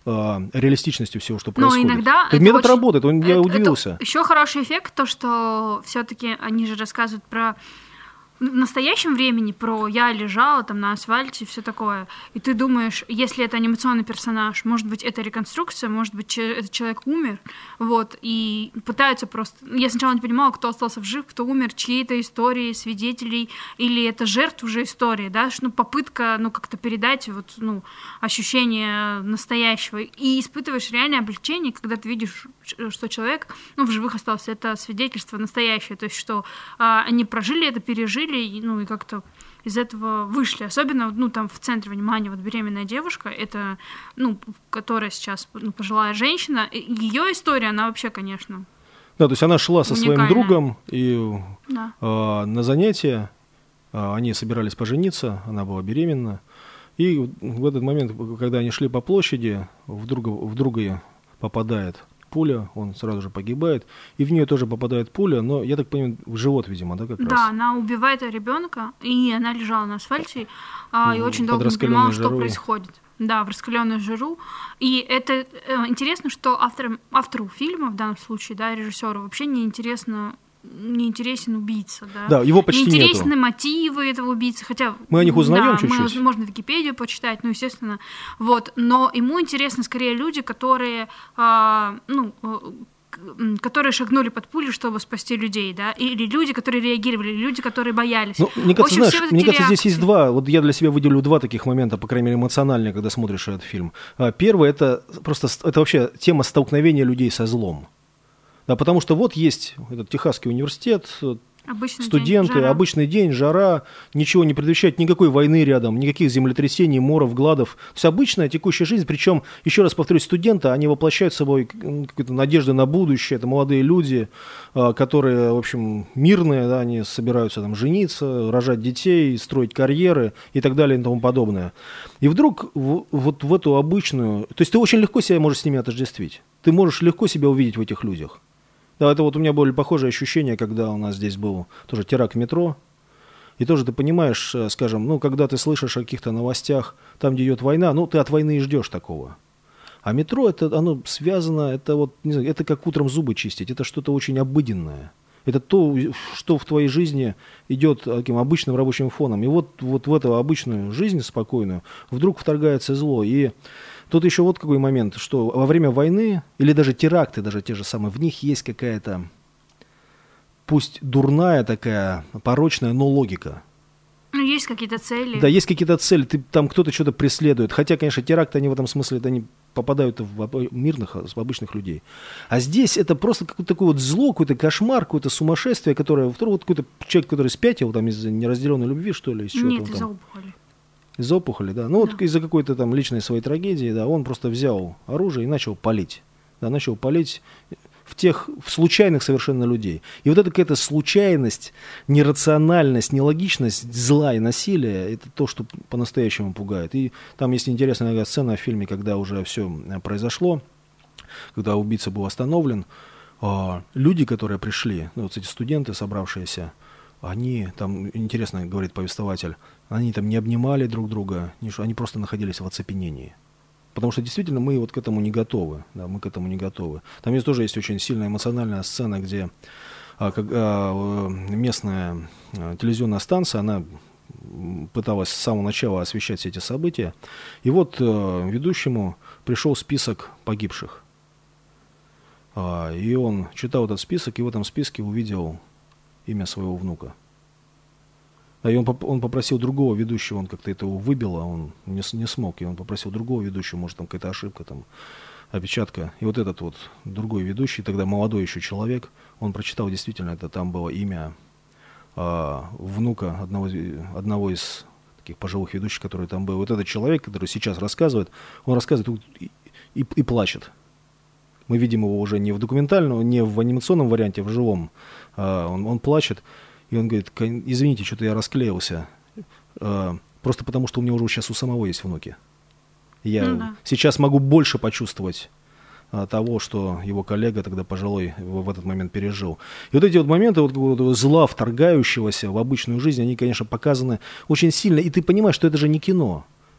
э, реалистичностью всего, что происходит. Но иногда метод очень... работает, он, я это, удивился. Это еще хороший эффект, то, что все-таки они же рассказывают про в настоящем времени, про я лежала там на асфальте и все такое. И ты думаешь, если это анимационный персонаж, может быть, это реконструкция, может быть, че- этот человек умер, вот, и пытаются просто... Я сначала не понимала, кто остался в жив, кто умер, чьи-то истории, свидетелей, или это жертв уже истории, да, ну, попытка, ну, как-то передать вот, ну, ощущение настоящего. И испытываешь реальное облегчение, когда ты видишь, что человек, ну, в живых остался. Это свидетельство настоящее, то есть, что а, они прожили это, пережили, ну и как-то из этого вышли. Особенно, ну, там в центре внимания вот беременная девушка, это, ну, которая сейчас, ну, пожилая женщина, ее история, она вообще, конечно, да, то есть она шла со уникальная. своим другом и Да. э, на занятия, э, они собирались пожениться, она была беременна, и в этот момент, когда они шли по площади, в друга, в друга ей попадает пуля, он сразу же погибает, и в нее тоже попадает пуля, но, я так понимаю, в живот, видимо, да, как раз? Да, она убивает ребенка, и она лежала на асфальте, а, и очень долго не раскаленной понимала, что жарой. происходит. Да, в раскаленную жару. И это э, интересно, что авторам, автору фильма, в данном случае, да, режиссеру, вообще не интересно, не интересен убийца, да. Да, его почти не интересны нету. мотивы этого убийцы, хотя... Мы о них узнаем да, чуть-чуть. Мы, можно Википедию почитать, ну, естественно. Вот, но ему интересны скорее люди, которые, э, ну, которые шагнули под пулю, чтобы спасти людей, да, или люди, которые реагировали, или люди, которые боялись. Ну, мне кажется, общем, знаешь, мне кажется, здесь есть два, вот я для себя выделю два таких момента, по крайней мере, эмоциональные, когда смотришь этот фильм. Первый, это просто, это вообще тема столкновения людей со злом. Да, потому что вот есть этот Техасский университет, Обычный студенты, день, жара. обычный день, жара, ничего не предвещает, никакой войны рядом, никаких землетрясений, моров, гладов. То есть обычная текущая жизнь, причем, еще раз повторюсь, студенты, они воплощают собой какую-то надежду на будущее, это молодые люди, которые, в общем, мирные, да, они собираются там жениться, рожать детей, строить карьеры и так далее и тому подобное. И вдруг вот в эту обычную, то есть ты очень легко себя можешь с ними отождествить, ты можешь легко себя увидеть в этих людях. Да, это вот у меня были похожие ощущения, когда у нас здесь был тоже теракт в метро. И тоже ты понимаешь, скажем, ну, когда ты слышишь о каких-то новостях, там, где идет война, ну, ты от войны и ждешь такого. А метро, это, оно связано, это вот, не знаю, это как утром зубы чистить, это что-то очень обыденное. Это то, что в твоей жизни идет таким обычным рабочим фоном. И вот, вот в эту обычную жизнь спокойную вдруг вторгается зло. И тут еще вот какой момент, что во время войны, или даже теракты, даже те же самые, в них есть какая-то, пусть дурная такая, порочная, но логика. Ну, есть какие-то цели. Да, есть какие-то цели, ты, там кто-то что-то преследует. Хотя, конечно, теракты, они в этом смысле, это они попадают в мирных, в обычных людей. А здесь это просто какое-то такое вот зло, какой-то кошмар, какое-то сумасшествие, которое, вот какой-то человек, который спятил там из-за неразделенной любви, что ли, из чего-то. Нет, из-за там. опухоли. Из-за опухоли, да. Ну, да. вот из-за какой-то там личной своей трагедии, да, он просто взял оружие и начал палить. Да, начал палить в тех, в случайных совершенно людей. И вот эта какая-то случайность, нерациональность, нелогичность зла и насилия, это то, что по-настоящему пугает. И там есть интересная сцена в фильме, когда уже все произошло, когда убийца был остановлен. Люди, которые пришли, ну, вот эти студенты, собравшиеся, они там, интересно говорит повествователь, они там не обнимали друг друга, они просто находились в оцепенении. Потому что действительно мы вот к этому не готовы. Да, мы к этому не готовы. Там есть, тоже есть очень сильная эмоциональная сцена, где а, как, а, местная а, телевизионная станция, она пыталась с самого начала освещать все эти события. И вот а, ведущему пришел список погибших. А, и он читал этот список, и в этом списке увидел имя своего внука. И он, он попросил другого ведущего, он как-то это его выбил, а он не, не смог. И он попросил другого ведущего, может, там какая-то ошибка, там, опечатка. И вот этот вот другой ведущий, тогда молодой еще человек, он прочитал, действительно, это там было имя а, внука одного, одного из таких пожилых ведущих, который там был. Вот этот человек, который сейчас рассказывает, он рассказывает и, и, и плачет. Мы видим его уже не в документальном, не в анимационном варианте, а в живом. А, он, он плачет. И он говорит, извините, что-то я расклеился, э, просто потому что у меня уже сейчас у самого есть внуки. Я ну, да. сейчас могу больше почувствовать э, того, что его коллега тогда пожилой в, в этот момент пережил. И вот эти вот моменты вот, вот, зла, вторгающегося в обычную жизнь, они, конечно, показаны очень сильно. И ты понимаешь, что это же не кино.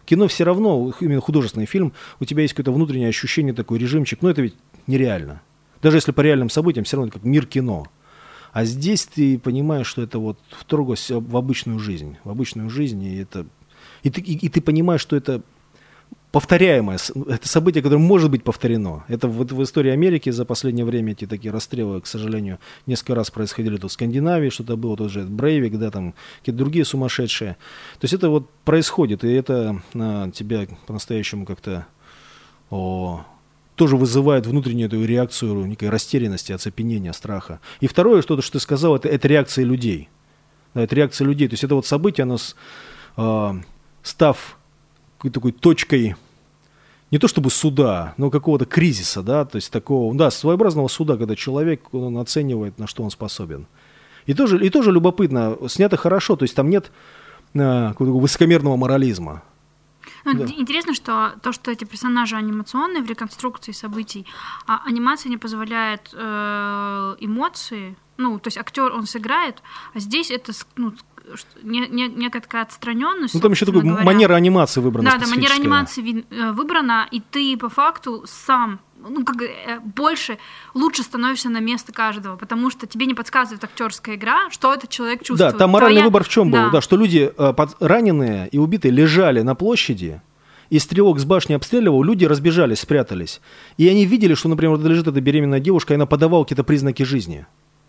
кино все равно, именно художественный фильм, у тебя есть какое-то внутреннее ощущение, такой режимчик, но это ведь нереально. Даже если по реальным событиям, все равно это как мир кино. А здесь ты понимаешь, что это вот вторглось в обычную жизнь, в обычную жизнь, и это... И ты, и, и ты понимаешь, что это повторяемое, это событие, которое может быть повторено. Это в, в истории Америки за последнее время эти такие расстрелы, к сожалению, несколько раз происходили. Тут в Скандинавии что-то было, тот же Брейвик, да, там какие-то другие сумасшедшие. То есть это вот происходит, и это а, тебя по-настоящему как-то о, тоже вызывает внутреннюю эту реакцию некой растерянности, оцепенения, страха. И второе, что-то, что ты сказал, это, это реакция людей. Да, это реакция людей. То есть это вот событие, оно с, а, став какой-то такой точкой, не то чтобы суда, но какого-то кризиса, да, то есть такого, да, своеобразного суда, когда человек, он оценивает, на что он способен. И тоже, и тоже любопытно, снято хорошо, то есть там нет а, какого-то высокомерного морализма. Ну, Да. Интересно, что то, что эти персонажи анимационные в реконструкции событий, а анимация не позволяет э, эмоции, ну, то есть актер, он сыграет, а здесь это, ну, не, не, некая такая отстраненность. Ну, там еще такая манера анимации выбрана. Да, да, манера анимации ви, э, выбрана, и ты по факту сам, ну, как э, больше, лучше становишься на место каждого, потому что тебе не подсказывает актерская игра, что этот человек чувствует. Да, там моральный Твоя... выбор в чем да. был, да, что люди э, под, раненые и убитые лежали на площади, и стрелок с башни обстреливал, люди разбежались, спрятались. И они видели, что, например, лежит эта беременная девушка, и она подавала какие-то признаки жизни.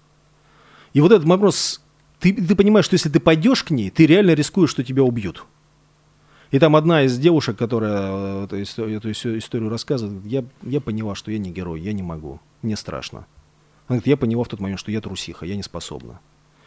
И вот этот вопрос... Ты, ты понимаешь, что если ты пойдешь к ней, ты реально рискуешь, что тебя убьют. И там одна из девушек, которая эту, эту историю рассказывает, я, я поняла, что я не герой, я не могу, мне страшно. Она говорит, я поняла в тот момент, что я трусиха, я не способна.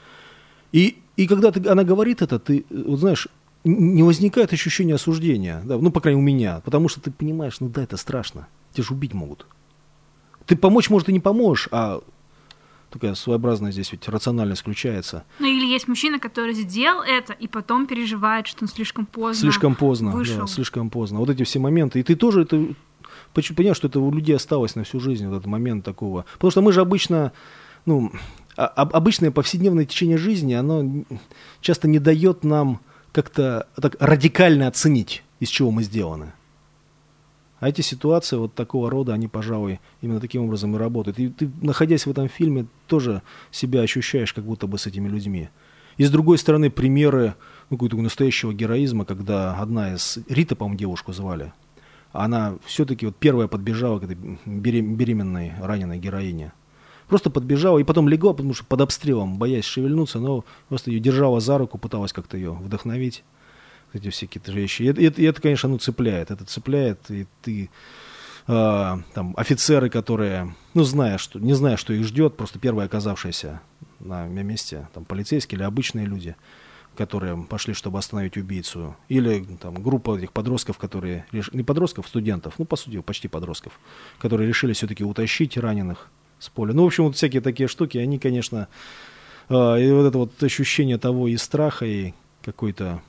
И, и когда ты, она говорит это, ты, вот знаешь, не возникает ощущения осуждения, да, ну, по крайней мере, у меня, потому что ты понимаешь, ну да, это страшно, тебя же убить могут. Ты помочь, может, и не поможешь, а... Такая своеобразная здесь ведь рациональность включается. Ну или есть мужчина, который сделал это и потом переживает, что он слишком поздно Слишком поздно, вышел. Да, слишком поздно. Вот эти все моменты. И ты тоже это, понимаешь, что это у людей осталось на всю жизнь, вот этот момент такого. Потому что мы же обычно, ну, а, обычное повседневное течение жизни, оно часто не дает нам как-то так радикально оценить, из чего мы сделаны. А эти ситуации вот такого рода, они, пожалуй, именно таким образом и работают. И ты, находясь в этом фильме, тоже себя ощущаешь как будто бы с этими людьми. И с другой стороны, примеры ну, какого-то настоящего героизма, когда одна из... Рита, по-моему, девушку звали. Она все-таки вот первая подбежала к этой беременной, раненой героине. Просто подбежала и потом легла, потому что под обстрелом, боясь шевельнуться, но просто ее держала за руку, пыталась как-то ее вдохновить. Эти все какие-то вещи. И это, и это, конечно, ну, цепляет. Это цепляет, и ты... Э, там, офицеры, которые, ну, зная, что, не зная, что их ждет, просто первые оказавшиеся на месте, там, полицейские или обычные люди, которые пошли, чтобы остановить убийцу. Или там, группа этих подростков, которые... Не подростков, студентов, ну, по сути, почти подростков, которые решили все-таки утащить раненых с поля. Ну, в общем, вот всякие такие штуки, они, конечно... Э, и вот это вот ощущение того и страха, и какой-то...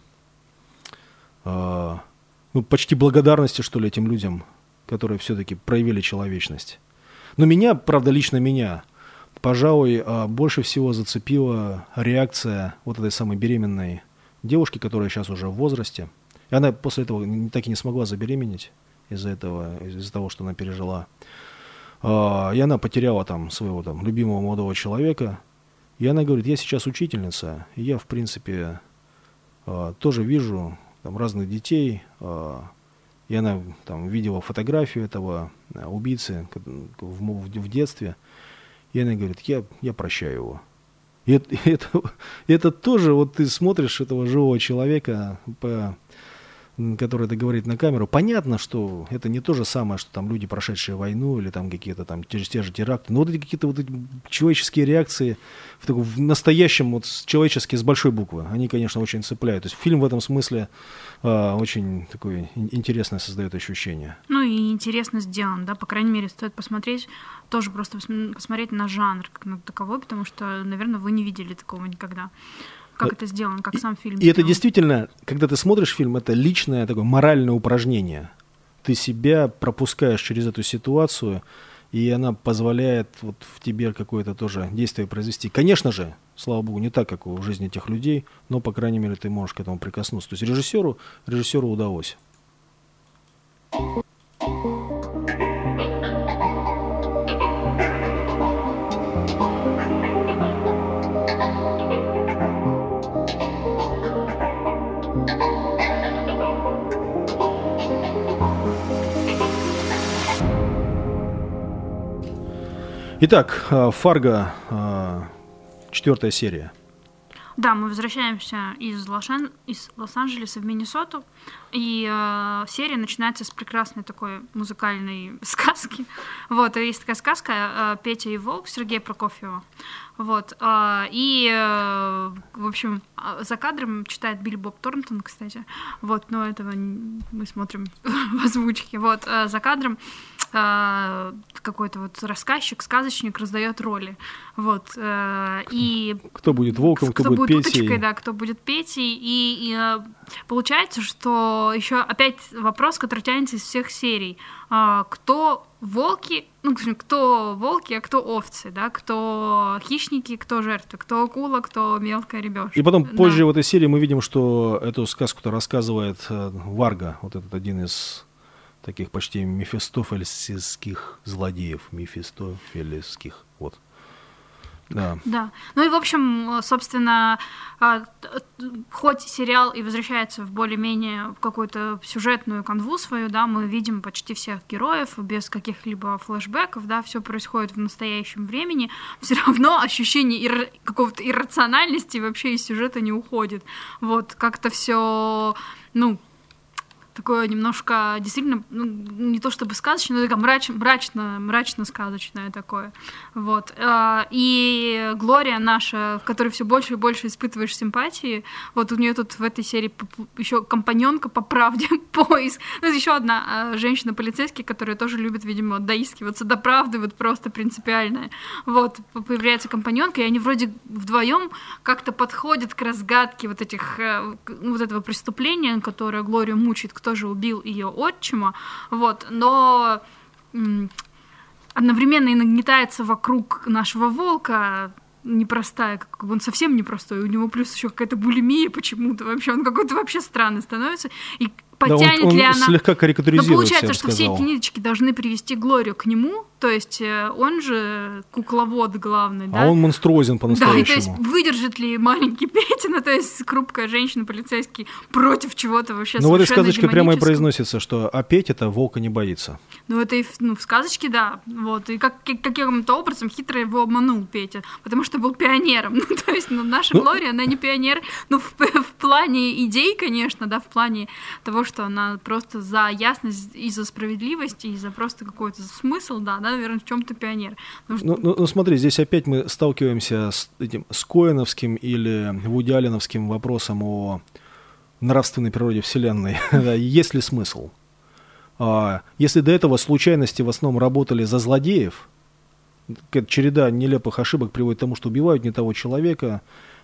ну, почти благодарности, что ли, этим людям, которые все-таки проявили человечность. Но меня, правда, лично меня, пожалуй, больше всего зацепила реакция вот этой самой беременной девушки, которая сейчас уже в возрасте. И она после этого так и не смогла забеременеть из-за этого, из-за того, что она пережила. И она потеряла там своего там любимого молодого человека. И она говорит, я сейчас учительница, и я, в принципе, тоже вижу... там разных детей, э, и она там видела фотографию этого э, убийцы в, в, в детстве, и она говорит, я, я прощаю его. И это, и это, и это тоже, вот ты смотришь этого живого человека, по, который это говорит на камеру, понятно, что это не то же самое, что там люди, прошедшие войну, или там какие-то там те, те же теракты, но вот эти какие-то вот эти человеческие реакции в, таком, в настоящем, вот человеческие с большой буквы, они, конечно, очень цепляют. То есть фильм в этом смысле э, очень такое интересное создает ощущение. Ну и интересно сделан, да, по крайней мере, стоит посмотреть, тоже просто посмотреть на жанр как на таковой, потому что, наверное, вы не видели такого никогда. Как это сделано, как сам фильм И сделан. это действительно, когда ты смотришь фильм, это личное такое моральное упражнение. Ты себя пропускаешь через эту ситуацию, и она позволяет вот в тебе какое-то тоже действие произвести. Конечно же, слава богу, не так, как в жизни этих людей, но, по крайней мере, ты можешь к этому прикоснуться. То есть режиссеру, режиссеру удалось. Итак, «Фарго», четвертая серия. Да, мы возвращаемся из, Лос-Ан... из Лос-Анджелеса в Миннесоту, и э, серия начинается с прекрасной такой музыкальной сказки. Вот, есть такая сказка э, «Петя и волк» Сергея Прокофьева. Вот, э, и, э, в общем, за кадром читает Билли Боб Торнтон, кстати. Вот, но этого мы смотрим в озвучке. Вот, э, за кадром э, какой-то вот рассказчик, сказочник раздает роли. Вот, э, и... Кто будет волком, кто, кто будет Петей. Уточкой, да, кто будет Петей. И, и э, получается, что еще опять вопрос, который тянется из всех серий. Э, кто волки, ну, кто волки, а кто овцы, да, кто хищники, кто жертвы, кто акула, кто мелкая ребёшка. И потом да. позже в этой серии мы видим, что эту сказку-то рассказывает Варга, вот этот один из таких почти мефистофельских злодеев, мефистофельских, вот. Да. Да. Ну и, в общем, собственно, хоть сериал и возвращается в более-менее какую-то сюжетную канву свою, да, мы видим почти всех героев без каких-либо флешбеков, да, все происходит в настоящем времени, все равно ощущение ир... какого-то иррациональности вообще из сюжета не уходит. Вот, как-то все, ну, такое немножко, действительно, ну, не то чтобы сказочное, но такое мрач, мрачно, мрачно-сказочное такое. Вот. И Глория наша, в которой все больше и больше испытываешь симпатии, вот у нее тут в этой серии еще компаньонка по правде, поиск. Ну, еще одна женщина-полицейский, которая тоже любит, видимо, доискиваться до правды, вот просто принципиальная. Вот, появляется компаньонка, и они вроде вдвоем как-то подходят к разгадке вот этих, вот этого преступления, которое Глорию мучает, кто же убил ее отчима, вот, но м- одновременно и нагнетается вокруг нашего волка непростая, как бы он совсем непростой, у него плюс еще какая-то булимия почему-то, вообще он какой-то вообще странный становится, и потянет да, он, он ли она... слегка карикатуризирует. Но получается, что все эти ниточки должны привести Глорию к нему, то есть он же кукловод главный, да? А он монструозен по-настоящему. Да, и то есть выдержит ли маленький Петя, ну то есть хрупкая женщина-полицейский против чего-то вообще ну, совершенно в этой сказочке прямо и демонического. Произносится, что а Петя-то волка не боится. Ну это и в, ну, в сказочке, да, вот, и как, каким-то образом хитро его обманул Петя, потому что был пионером, ну то есть ну, наша ну... Глория, она не пионер, ну в, в плане идей, конечно, да, в плане того, что она просто за ясность и за справедливость, и за просто какой-то смысл, да, да, наверное, в чем-то пионер. Ну, ну, ну, ну смотри, здесь опять мы сталкиваемся с этим с коэновским или Вуди Алленовским вопросом о нравственной природе Вселенной. Есть ли смысл? Если до этого случайности в основном работали за злодеев, череда нелепых ошибок приводит к тому, что убивают не того человека,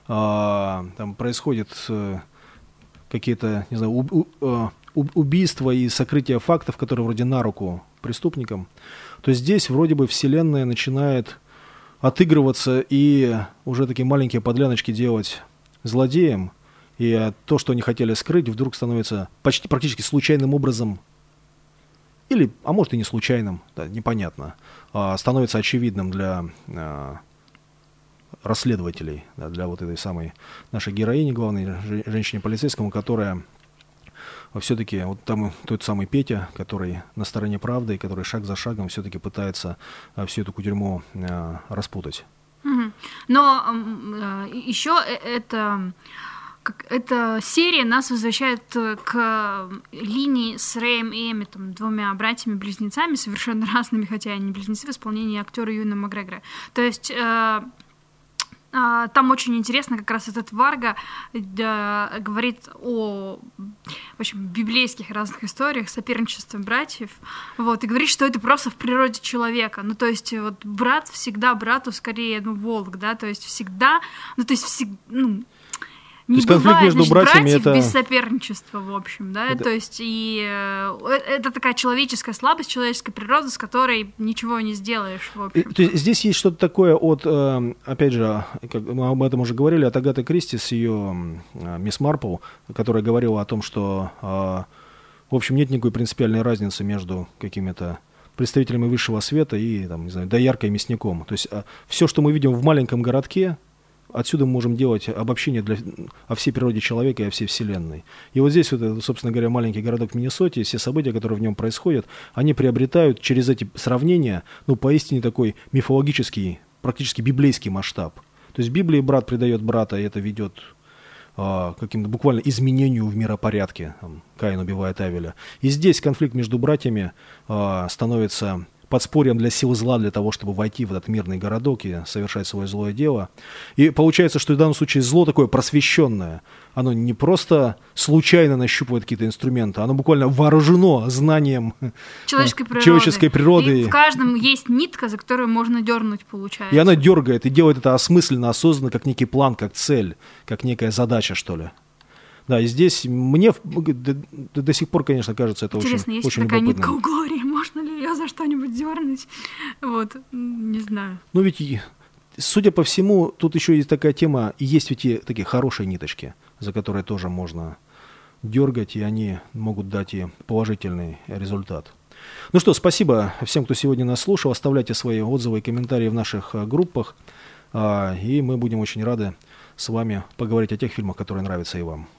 там происходят какие-то, не знаю, у, у, убийства и сокрытие фактов, которые вроде на руку преступникам, то здесь вроде бы вселенная начинает отыгрываться и уже такие маленькие подляночки делать злодеям, и то, что они хотели скрыть, вдруг становится почти практически случайным образом, или, а может и не случайным, да, непонятно, а, становится очевидным для а, расследователей, да, для вот этой самой нашей героини, главной женщине-полицейскому, которая все-таки, вот там тот самый Петя, который на стороне правды, и который шаг за шагом все-таки пытается а, всю эту кутерьму а, распутать. Mm-hmm. Но а, еще это... Эта серия нас возвращает к линии с Рэем и Эмметом, двумя братьями-близнецами, совершенно разными, хотя они близнецы, в исполнении актера Юэна Макгрегора. То есть э, э, там очень интересно как раз этот Варга э, говорит о в общем, библейских разных историях, соперничестве братьев, вот, и говорит, что это просто в природе человека. Ну, то есть вот брат всегда брату скорее, ну, волк, да, то есть всегда, ну, то есть всегда, ну, не то есть бывает, между значит, братьями братьев это... без соперничества, в общем, да, это... то есть и э, это такая человеческая слабость, человеческая природа, с которой ничего не сделаешь, в общем. То есть здесь есть что-то такое от, э, опять же, как мы об этом уже говорили, от Агаты Кристи с ее э, «Мисс Марпл», которая говорила о том, что, э, в общем, нет никакой принципиальной разницы между какими-то представителями высшего света и, там, не знаю, дояркой и мясником. То есть э, все, что мы видим в маленьком городке, отсюда мы можем делать обобщение для, о всей природе человека и о всей Вселенной. И вот здесь, вот, собственно говоря, маленький городок в Миннесоте, все события, которые в нем происходят, они приобретают через эти сравнения, ну, поистине такой мифологический, практически библейский масштаб. То есть в Библии брат предает брата, и это ведет а, к каким-то буквально изменению в миропорядке. Там, Каин убивает Авеля. И здесь конфликт между братьями а, становится подспорьем для сил зла, для того, чтобы войти в этот мирный городок и совершать свое злое дело. И получается, что в данном случае зло такое просвещенное, оно не просто случайно нащупывает какие-то инструменты, оно буквально вооружено знанием человеческой природы. Человеческой природы. И в каждом есть нитка, за которую можно дернуть, получается. И она дергает, и делает это осмысленно, осознанно, как некий план, как цель, как некая задача, что ли. Да, и здесь мне до, до, до сих пор, конечно, кажется, это интересно, очень, есть очень такая любопытно. нитка у Глории, можно ли ее за что-нибудь дернуть? Вот, не знаю. Ну ведь, судя по всему, тут еще есть такая тема, и есть ведь и такие хорошие ниточки, за которые тоже можно дергать, и они могут дать и положительный результат. Ну что, спасибо всем, кто сегодня нас слушал. Оставляйте свои отзывы и комментарии в наших группах, и мы будем очень рады с вами поговорить о тех фильмах, которые нравятся и вам.